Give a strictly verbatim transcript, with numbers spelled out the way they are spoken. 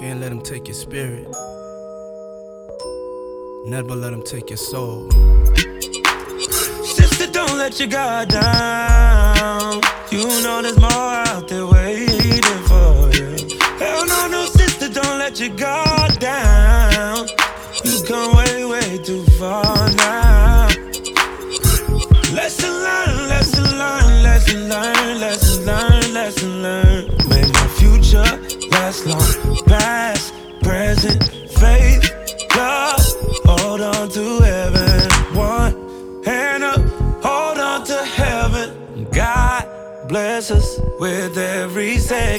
Can't let them take your spirit. Never let them take your soul. Sister, don't let your guard down. You know there's more out there waiting for you. Hell no, no, sister, don't let your guard down. You come way, way too far now. Lesson learned, lesson learned, lesson learned, lesson learned, lesson learned. Make my future last long. Past, present, faith, love. Hold on to heaven. One hand up, hold on to heaven. God bless us with every second.